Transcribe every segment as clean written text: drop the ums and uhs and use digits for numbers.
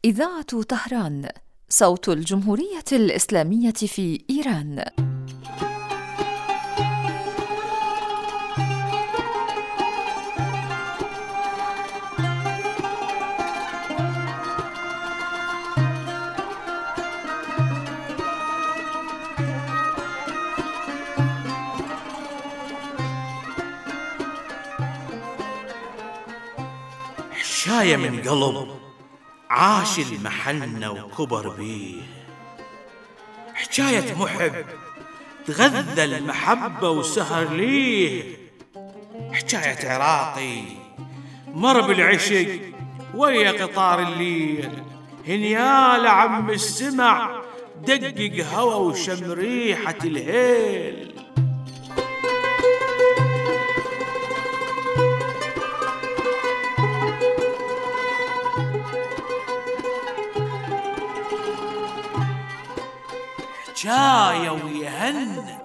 إذاعة طهران، صوت الجمهورية الإسلامية في إيران. حشاية من قلب عاش المحنة وكبر بيه، حكاية محب تغذى المحبة وسهر ليه، حكاية عراقي مر بالعشق ويا قطار الليل، هنيال عم السمع دقق هوى وشم ريحة الهيل. حكاية ويهن.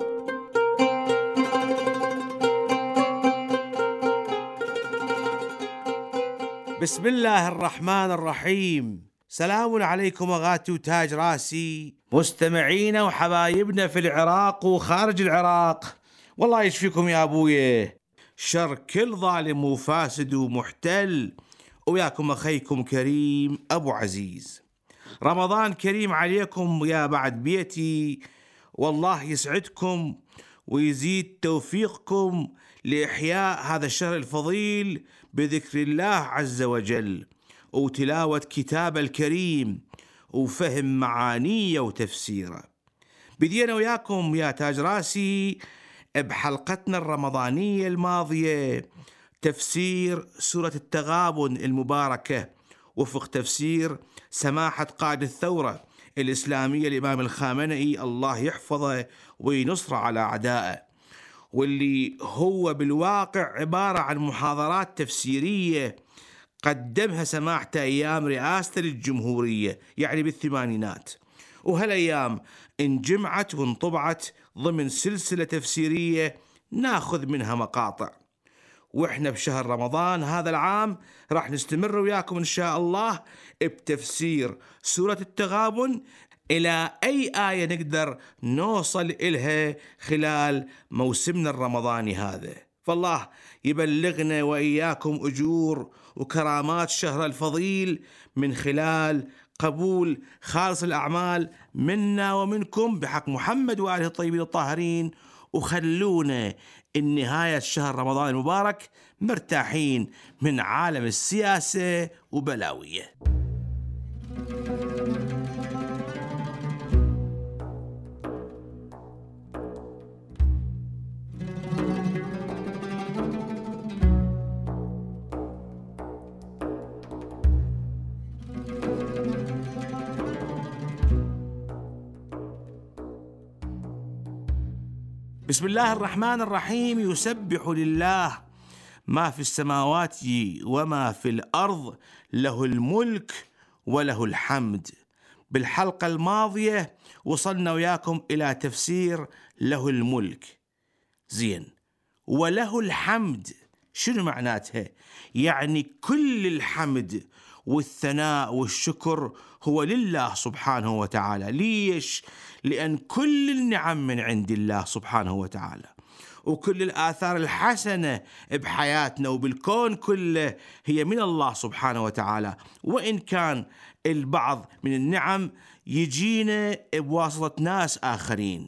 بسم الله الرحمن الرحيم. سلام عليكم أغاتي وتاج راسي، مستمعينا وحبايبنا في العراق وخارج العراق، والله يشفيكم يا أبويا شر كل ظالم وفاسد ومحتل، وياكم أخيكم كريم أبو عزيز. رمضان كريم عليكم يا بعد بيتي، والله يسعدكم ويزيد توفيقكم لإحياء هذا الشهر الفضيل بذكر الله عز وجل وتلاوة كتاب الكريم وفهم معانيه وتفسيره. بدينا وياكم يا تاج راسي بحلقتنا الرمضانية الماضية تفسير سورة التغابن المباركة وفق تفسير سماحة قائد الثورة الإسلامية الإمام الخامنئي الله يحفظه وينصره على أعدائه، واللي هو بالواقع عبارة عن محاضرات تفسيرية قدمها سماحته أيام رئاسته للجمهورية، يعني بالثمانينات، وهالأيام انجمعت وانطبعت ضمن سلسلة تفسيرية ناخذ منها مقاطع. وإحنا بشهر رمضان هذا العام راح نستمر وياكم إن شاء الله بتفسير سورة التغابن إلى أي آية نقدر نوصل إلها خلال موسمنا الرمضاني هذا. فالله يبلغنا وإياكم أجور وكرامات شهر الفضيل من خلال قبول خالص الأعمال منا ومنكم بحق محمد وآله الطيبين الطاهرين، وخلونا النهاية شهر رمضان المبارك مرتاحين من عالم السياسة وبلاوية. بسم الله الرحمن الرحيم. يسبح لله ما في السماوات وما في الأرض، له الملك وله الحمد. بالحلقة الماضية وصلنا وياكم إلى تفسير له الملك. زين، وله الحمد شنو معناتها؟ يعني كل الحمد والثناء والشكر هو لله سبحانه وتعالى. ليش؟ لأن كل النعم من عند الله سبحانه وتعالى، وكل الآثار الحسنة بحياتنا وبالكون كله هي من الله سبحانه وتعالى، وإن كان البعض من النعم يجينا بواسطة ناس آخرين.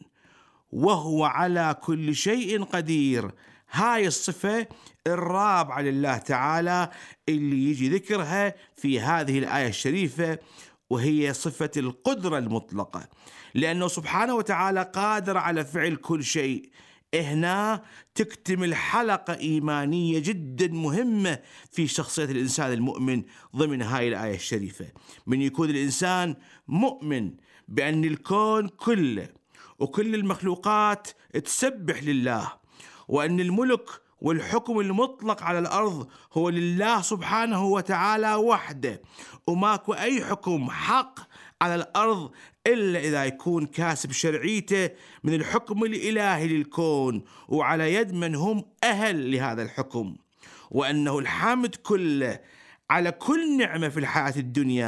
وهو على كل شيء قدير، هاي الصفة الرابعة لله تعالى اللي يجي ذكرها في هذه الآية الشريفة، وهي صفة القدرة المطلقة، لأنه سبحانه وتعالى قادر على فعل كل شيء. هنا تكتمل حلقة إيمانية جدا مهمة في شخصية الإنسان المؤمن ضمن هاي الآية الشريفة، من يكون الإنسان مؤمن بأن الكون كله وكل المخلوقات تسبح لله، وأن الملك والحكم المطلق على الأرض هو لله سبحانه وتعالى وحده، وماكو أي حكم حق على الأرض إلا إذا يكون كاسب شرعيته من الحكم الإلهي للكون وعلى يد من هم أهل لهذا الحكم، وأنه الحمد كله على كل نعمة في الحياة الدنيا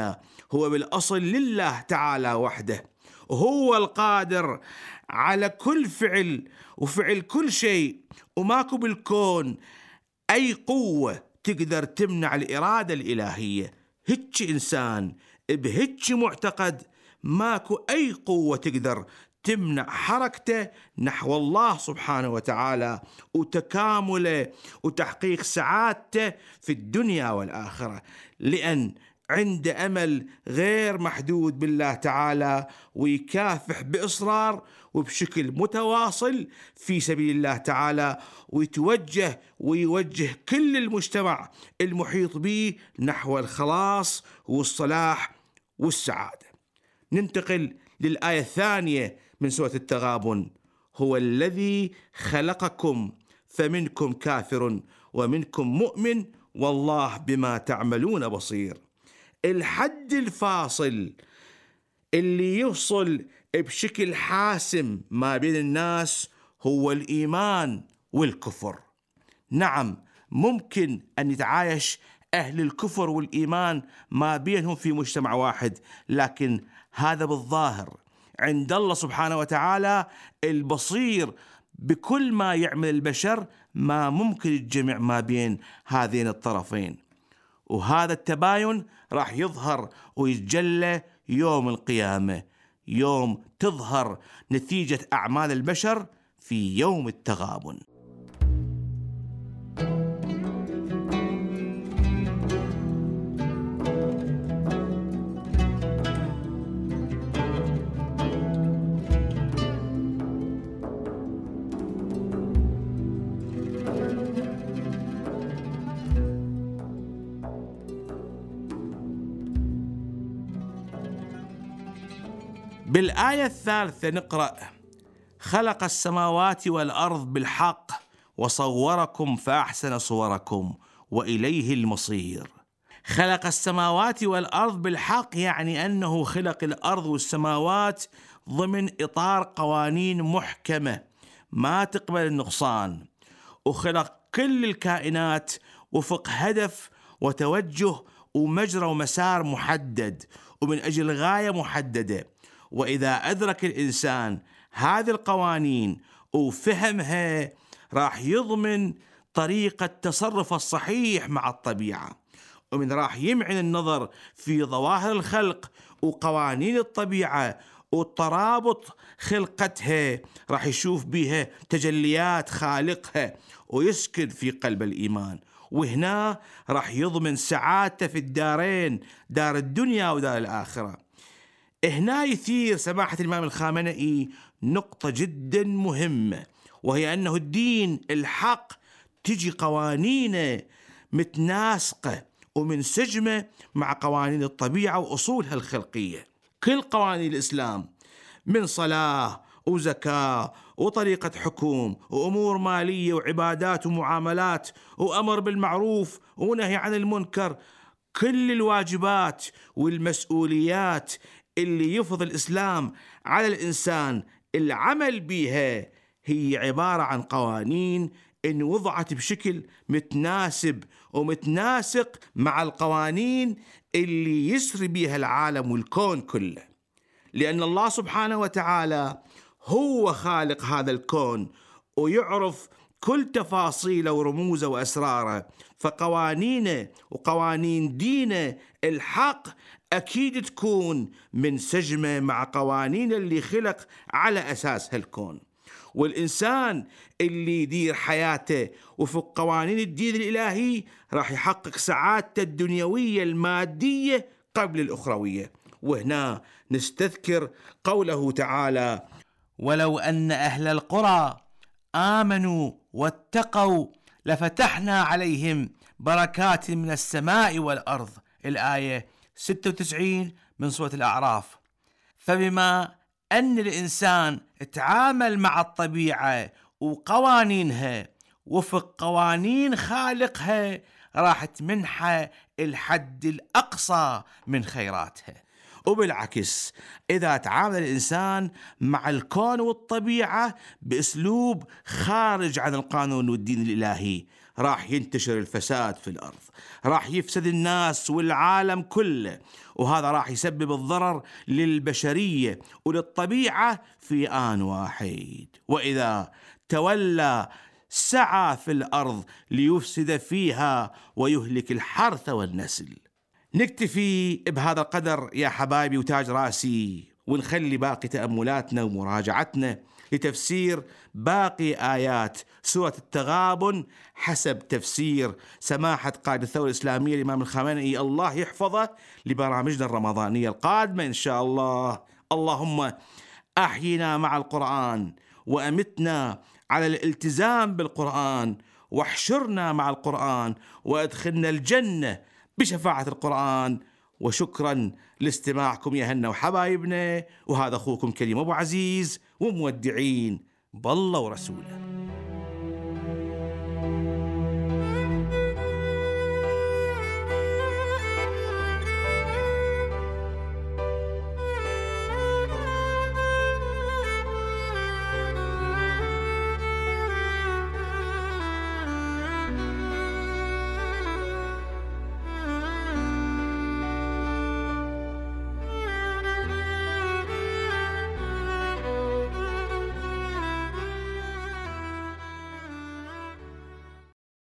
هو بالأصل لله تعالى وحده، وهو القادر على كل فعل وفعل كل شيء، وماكو بالكون أي قوة تقدر تمنع الإرادة الإلهية. هيك إنسان بهيك معتقد ماكو أي قوة تقدر تمنع حركته نحو الله سبحانه وتعالى وتكامله وتحقيق سعادته في الدنيا والآخرة، لأن عنده أمل غير محدود بالله تعالى، ويكافح بإصرار وبشكل متواصل في سبيل الله تعالى، ويوجه كل المجتمع المحيط به نحو الخلاص والصلاح والسعادة. ننتقل للآية الثانية من سورة التغابن: هو الذي خلقكم فمنكم كافر ومنكم مؤمن والله بما تعملون بصير. الحد الفاصل اللي يفصل بشكل حاسم ما بين الناس هو الإيمان والكفر. نعم، ممكن أن يتعايش أهل الكفر والإيمان ما بينهم في مجتمع واحد، لكن هذا بالظاهر. عند الله سبحانه وتعالى البصير بكل ما يعمل البشر، ما ممكن الجمع ما بين هذين الطرفين، وهذا التباين راح يظهر ويتجلى يوم القيامة، يوم تظهر نتيجة أعمال البشر في يوم التغابن. بالآية الثالثة نقرأ: خلق السماوات والأرض بالحق وصوركم فأحسن صوركم وإليه المصير. خلق السماوات والأرض بالحق يعني أنه خلق الأرض والسماوات ضمن إطار قوانين محكمة ما تقبل النقصان، وخلق كل الكائنات وفق هدف وتوجه ومجرى ومسار محدد ومن أجل غاية محددة. وإذا أدرك الإنسان هذه القوانين وفهمها راح يضمن طريقة تصرف الصحيح مع الطبيعة، ومن راح يمعن النظر في ظواهر الخلق وقوانين الطبيعة والترابط خلقتها، راح يشوف بها تجليات خالقها ويسكن في قلب الإيمان، وهنا راح يضمن سعادته في الدارين، دار الدنيا ودار الآخرة. هنا يثير سماحة الإمام الخامنئي نقطة جدا مهمة، وهي أنه الدين الحق تجي قوانينه متناسقة ومنسجمة مع قوانين الطبيعة وأصولها الخلقية. كل قوانين الإسلام من صلاة وزكاة وطريقة حكم وأمور مالية وعبادات ومعاملات وأمر بالمعروف ونهي عن المنكر، كل الواجبات والمسؤوليات اللي يفرض الإسلام على الإنسان العمل بها هي عبارة عن قوانين إن وضعت بشكل متناسب ومتناسق مع القوانين اللي يسري بها العالم والكون كله، لأن الله سبحانه وتعالى هو خالق هذا الكون ويعرف كل تفاصيله ورموزه وأسراره، فقوانينه وقوانين دينه الحق أكيد تكون منسجمة مع قوانين اللي خلق على أساسها الكون. والإنسان اللي يدير حياته وفق قوانين الدين الإلهي راح يحقق سعادته الدنيوية المادية قبل الأخروية. وهنا نستذكر قوله تعالى: ولو أن أهل القرى آمنوا واتقوا لفتحنا عليهم بركات من السماء والأرض. الآية 96 من سورة الأعراف. فبما أن الإنسان تعامل مع الطبيعة وقوانينها وفق قوانين خالقها راح تمنحه الحد الأقصى من خيراتها. وبالعكس إذا تعامل الإنسان مع الكون والطبيعة بأسلوب خارج عن القانون والدين الإلهي راح ينتشر الفساد في الأرض، راح يفسد الناس والعالم كله، وهذا راح يسبب الضرر للبشرية وللطبيعة في آن واحد. وإذا تولى سعى في الأرض ليفسد فيها ويهلك الحرث والنسل. نكتفي بهذا القدر يا حبايبي وتاج راسي، ونخلي باقي تأملاتنا ومراجعتنا لتفسير باقي آيات سورة التغابن حسب تفسير سماحة قائد الثورة الإسلامية الإمام الخامنئي الله يحفظه لبرامجنا الرمضانية القادمة إن شاء الله. اللهم أحينا مع القرآن، وأمتنا على الالتزام بالقرآن، واحشرنا مع القرآن، وأدخلنا الجنة بشفاعة القرآن. وشكرا لاستماعكم يا هنا وحبايبنا، وهذا أخوكم كريم أبو عزيز، ومودعين بالله ورسوله.